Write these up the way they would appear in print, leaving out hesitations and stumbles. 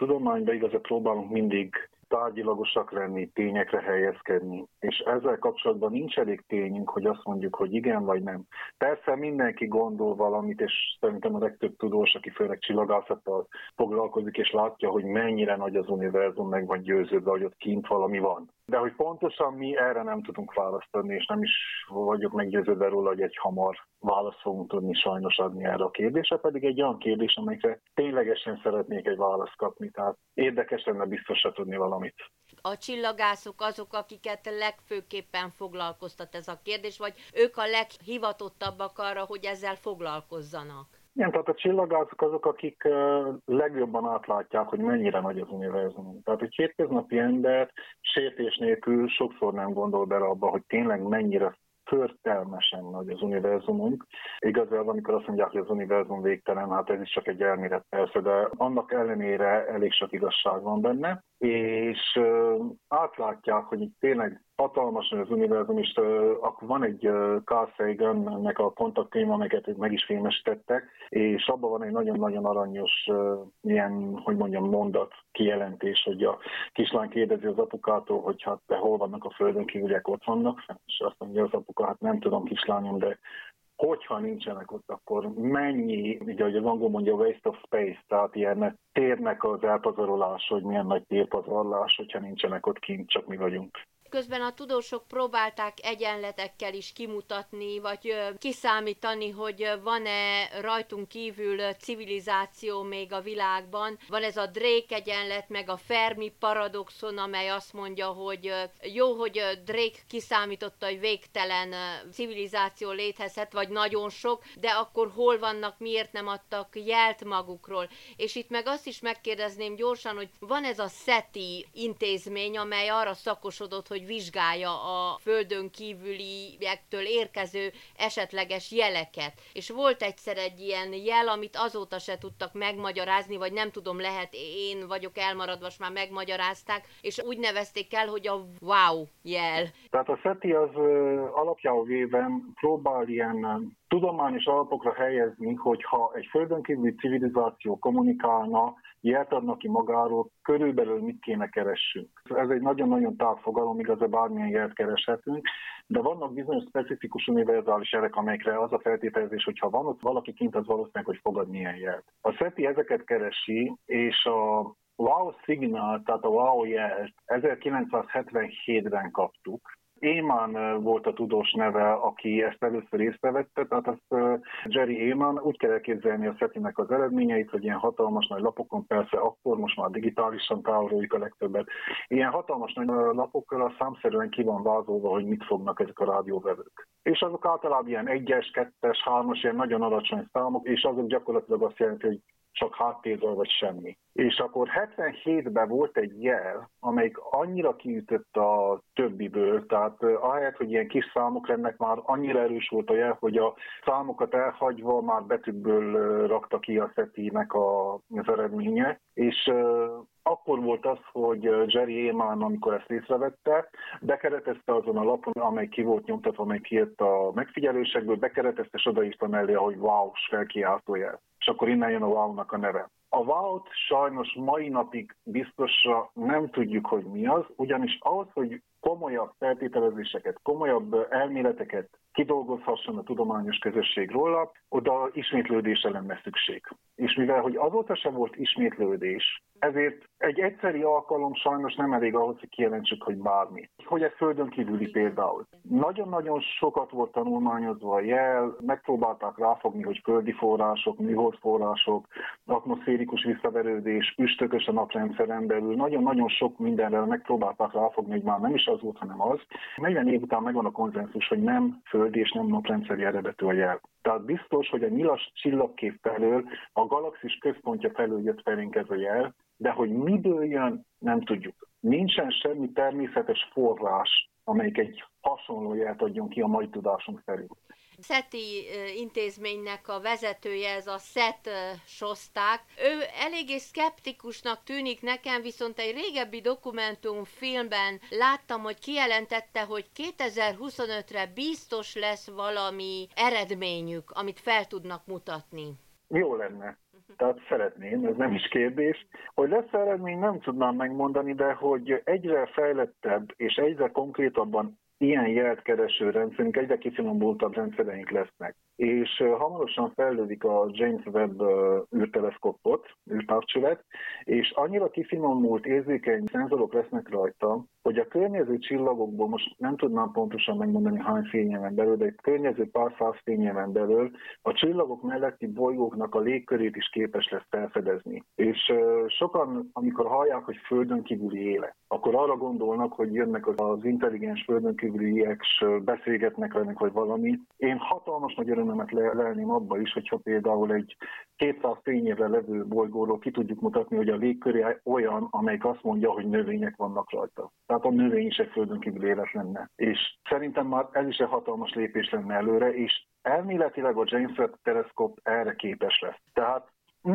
tudományban igazán próbálunk mindig tárgyilagosak lenni, tényekre helyezkedni, és ezzel kapcsolatban nincs elég tényünk, hogy azt mondjuk, hogy igen vagy nem. Persze mindenki gondol valamit, és szerintem a legtöbb tudós, aki főleg csillagászattal foglalkozik, és látja, hogy mennyire nagy az univerzum, meg van győződve, hogy ott kint valami van. De hogy pontosan mi erre nem tudunk választ adni, és nem is vagyok meggyőződve róla, hogy egy hamar választ fogunk tudni sajnos adni erre a kérdésre, pedig egy olyan kérdés, amelyre ténylegesen szeretnék egy választ kapni, tehát érdekes lenne biztosra tudni valamit. A csillagászok azok, akiket legfőképpen foglalkoztat ez a kérdés, vagy ők a leghivatottabbak arra, hogy ezzel foglalkozzanak? Igen, tehát a csillagászok azok, akik legjobban átlátják, hogy mennyire nagy az univerzum. Tehát egy hétköznapi ember sértés nélkül sokszor nem gondol bele abba, hogy tényleg mennyire förtelmesen nagy az univerzumunk. Igazából, amikor azt mondják, hogy az univerzum végtelen, hát ez is csak egy elmélet persze, de annak ellenére elég sok igazság van benne, és átlátják, hogy itt tényleg hatalmas az univerzum, és akkor van egy Carl Sagannek a kontaktkönyv, amelyet meg is filmesítettek, és abban van egy nagyon-nagyon aranyos ilyen, hogy mondjam, mondat, kijelentés, hogy a kislány kérdezi az apukától, hogy hát de hol vannak a földön kívüliek, ott vannak, és azt mondja az apuka, hát nem tudom kislányom, de hogyha nincsenek ott, akkor mennyi, ugye ahogy az angol mondja, waste of space, tehát ilyen térnek az elpazarolás, hogy milyen nagy térpazarlás, hogyha nincsenek ott kint, csak mi vagyunk. Közben a tudósok próbálták egyenletekkel is kimutatni, vagy kiszámítani, hogy van-e rajtunk kívül civilizáció még a világban. Van ez a Drake egyenlet, meg a Fermi paradoxon, amely azt mondja, hogy jó, hogy Drake kiszámította, hogy végtelen civilizáció létezhet, vagy nagyon sok, de akkor hol vannak, miért nem adtak jelt magukról. És itt meg azt is megkérdezném gyorsan, hogy van ez a SETI intézmény, amely arra szakosodott, hogy vizsgálja a földön kívüliektől érkező esetleges jeleket. És volt egyszer egy ilyen jel, amit azóta se tudtak megmagyarázni, vagy nem tudom, lehet én vagyok elmaradva, és már megmagyarázták, és úgy nevezték el, hogy a wow jel. Tehát a SETI az alapjául véve próbál ilyen tudományos alapokra helyezni, hogyha egy földön kívüli civilizáció kommunikálna, jelt adnak ki magáról, körülbelül mit kéne keressünk. Ez egy nagyon-nagyon tág fogalom, igaz, bármilyen jelt kereshetünk, de vannak bizonyos specifikus univerzális jelek, amelyekre az a feltételezés, hogy ha van ott valaki kint, az valószínűleg, hogy fogad milyen jelt. A SETI ezeket keresi, és a WOW szignál, tehát a WOW jelt 1977-ben kaptuk. Eman volt a tudós neve, aki ezt először észrevette, tehát azt Jerry Eman, úgy kell elképzelni a SETI-nek az eredményeit, hogy ilyen hatalmas nagy lapokon, persze akkor most már digitálisan távololjuk a legtöbbet, ilyen hatalmas nagy lapokkal számszerűen ki van vázolva, hogy mit fognak ezek a rádióvevők. És azok általában ilyen 1-es, 2-es, 3-as, ilyen nagyon alacsony számok, és azok gyakorlatilag azt jelenti, hogy csak háttérről vagy semmi. És akkor 77-ben volt egy jel, amelyik annyira kiütött a többiből, tehát ahelyett, hogy ilyen kis számok lennek, már annyira erős volt a jel, hogy a számokat elhagyva már betűkből rakta ki a SETI-nek az eredménye, és akkor volt az, hogy Jerry Eman, amikor ezt észrevette, bekeretezte azon a lapon, amely ki volt nyomtatva, amely kijött a megfigyelősekből, bekeretezte, és odaírta mellé, hogy wow-s felkiáltójel. És akkor innen jön a wow-nak a neve. A wow-t sajnos mai napig biztosra nem tudjuk, hogy mi az, ugyanis ahhoz, hogy komolyabb feltételezéseket, komolyabb elméleteket kidolgozhasson a tudományos közösség róla, oda ismétlődésre lenne szükség. És mivel, hogy azóta sem volt ismétlődés, ezért egy egyszeri alkalom sajnos nem elég ahhoz, hogy kijelentsük, hogy bármi. Hogy ez földön kívüli például. Nagyon-nagyon sokat volt tanulmányozva a jel, megpróbálták ráfogni, hogy földi források, műhold források, atmoszférikus visszaverődés, üstökös a naprendszeren belül, nagyon-nagyon sok mindenre megpróbálták ráfogni, hogy már nem is az volt, hanem az. 40 év után megvan a konszenzus, hogy nem földi és nem naprendszeri eredetű a jel. Tehát biztos, hogy a nyilas csillagkép felől, a galaxis központja felől jött felénk ez a jel, de hogy miből jön, nem tudjuk. Nincsen semmi természetes forrás, amelyik egy hasonló jelt adjon ki a mai tudásunk szerint. SETI intézménynek a vezetője, ez a Seth Shostak. Ő eléggé szkeptikusnak tűnik nekem, viszont egy régebbi dokumentumfilmben láttam, hogy kijelentette, hogy 2025-re biztos lesz valami eredményük, amit fel tudnak mutatni. Jó lenne. Tehát szeretném, ez nem is kérdés. Hogy lesz eredmény, nem tudnám megmondani, de hogy egyre fejlettebb és egyre konkrétabban ilyen jelkereső rendszerünk, egyre kifinomultabb rendszereink lesznek. És hamarosan fejlődik a James Webb űrteleszkópot, űrtávcsövet, és annyira kifinomult érzékeny szenzorok lesznek rajta, hogy a környező csillagokból, most nem tudnám pontosan megmondani hány fényéven belül, de egy környező pár száz fényéven belül a csillagok melletti bolygóknak a légkörét is képes lesz felfedezni. És sokan, amikor hallják, hogy földön kívüli élet, akkor arra gondolnak, hogy jönnek az intelligens földön kívüliek, és beszélgetnek velünk, vagy valami. Én hatalmas nagy örömömet lelném abba is, hogyha például egy 200 fényévre levő bolygóról ki tudjuk mutatni, hogy a légköré olyan, amelyik azt mondja, hogy növények vannak rajta. Tehát a növény is egy földön kívüli élet lenne. És szerintem már ez is egy hatalmas lépés lenne előre, és elméletileg a James Webb teleszkóp erre képes lesz. Tehát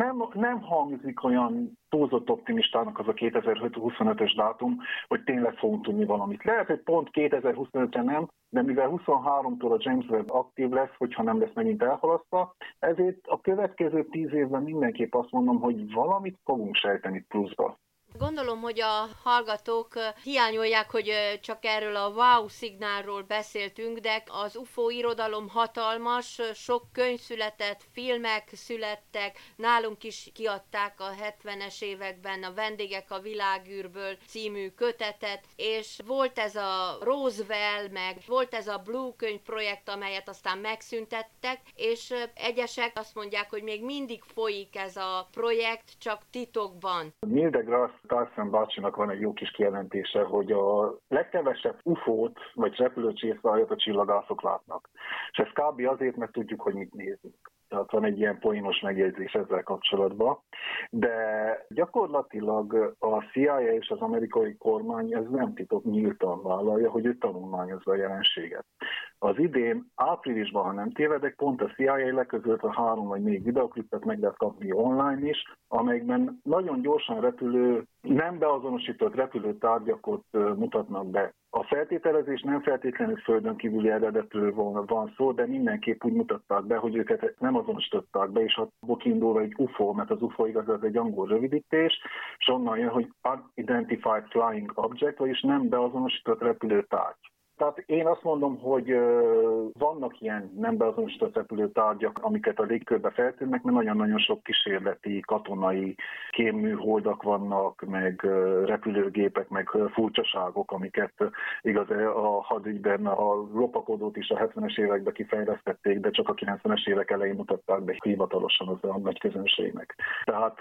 nem hangzik olyan túlzott optimistának az a 2025-ös dátum, hogy tényleg fogunk tudni valamit. Lehet, hogy pont 2025-re nem, de mivel 23-tól a James Webb aktív lesz, hogyha nem lesz megint elhalasztva, ezért a következő 10 évben mindenképp azt mondom, hogy valamit fogunk sejteni pluszba. Gondolom, hogy a hallgatók hiányolják, hogy csak erről a wow szignálról beszéltünk, de az UFO irodalom hatalmas, sok könyv született, filmek születtek, nálunk is kiadták a 70-es években a Vendégek a világűrből című kötetet, és volt ez a Roswell, meg volt ez a Blue könyv projekt, amelyet aztán megszüntettek, és egyesek azt mondják, hogy még mindig folyik ez a projekt, csak titokban. Neil deGrasse Tyson bácsinak van egy jó kis kijelentése, hogy a legkevesebb UFO-t vagy repülőcsészvájat a csillagászok látnak. És ez kb. Azért, mert tudjuk, hogy mit nézünk. Tehát van egy ilyen poénos megjegyzés ezzel kapcsolatban. De gyakorlatilag a CIA és az amerikai kormány ez nem titok, nyíltan vállalja, hogy ő tanulmányozza a jelenséget. Az idén áprilisban, ha nem tévedek, pont a CIA leközölt a 3 vagy 4 videoklipet, meg lehet kapni online is, amelyekben nagyon gyorsan repülő, nem beazonosított repülőtárgyakat mutatnak be. A feltételezés nem feltétlenül földön kívüli eredetről van szó, de mindenképp úgy mutatták be, hogy őket nem azonosították be, és abból kiindulva egy UFO, mert az UFO igaz, az egy angol rövidítés, és onnan jön, hogy Unidentified Flying Object, vagyis nem beazonosított repülőtárgy. Tehát én azt mondom, hogy vannak ilyen nem beazonosított repülőtárgyak, amiket a légkörbe feltűnnek, mert nagyon-nagyon sok kísérleti, katonai kémműholdak vannak, meg repülőgépek, meg furcsaságok, amiket igaz a hadügyben a lopakodót is a 70-es években kifejlesztették, de csak a 90-es évek elején mutatták be hivatalosan az a nagy közönségnek. Tehát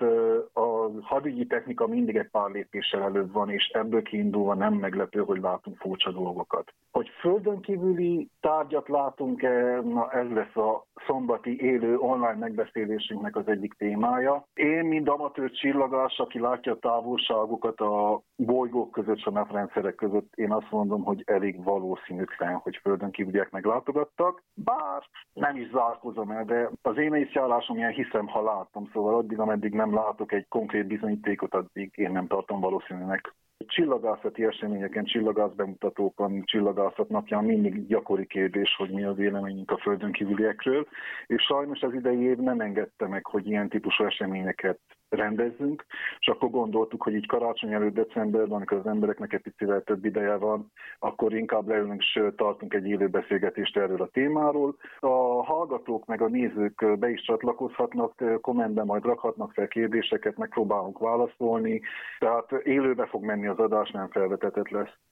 a hadügyi technika mindig egy pár lépéssel előbb van, és ebből kiindulva nem meglepő, hogy látunk furcsa dolgokat. Hogy földön kívüli tárgyat látunk-e, na ez lesz a szombati élő online megbeszélésünknek az egyik témája. Én, mint amatőr csillagász, aki látja a távolságokat a bolygók között, a naprendszerek között, én azt mondom, hogy elég valószínűtlen, hogy földön kívüliek meglátogattak. Bár nem is zárkozom el, de az én észjárásom ilyen hiszem, ha látom, szóval addig, ameddig nem látok egy konkrét bizonyítékot, addig én nem tartom valószínűnek. Csillagászati eseményeken, csillagászbemutatókon, csillagászat napján mindig gyakori kérdés, hogy mi a véleményünk a földön kívüliekről, és sajnos az idei év nem engedte meg, hogy ilyen típusú eseményeket rendezzünk, és akkor gondoltuk, hogy így karácsony előtt decemberben, amikor az embereknek egy picivel több ideje van, akkor inkább leülünk, és tartunk egy élő beszélgetést erről a témáról. A hallgatók meg a nézők be is csatlakozhatnak, kommentben majd rakhatnak fel kérdéseket, megpróbálunk válaszolni, tehát élőbe fog menni az adás, nem felvetetett lesz.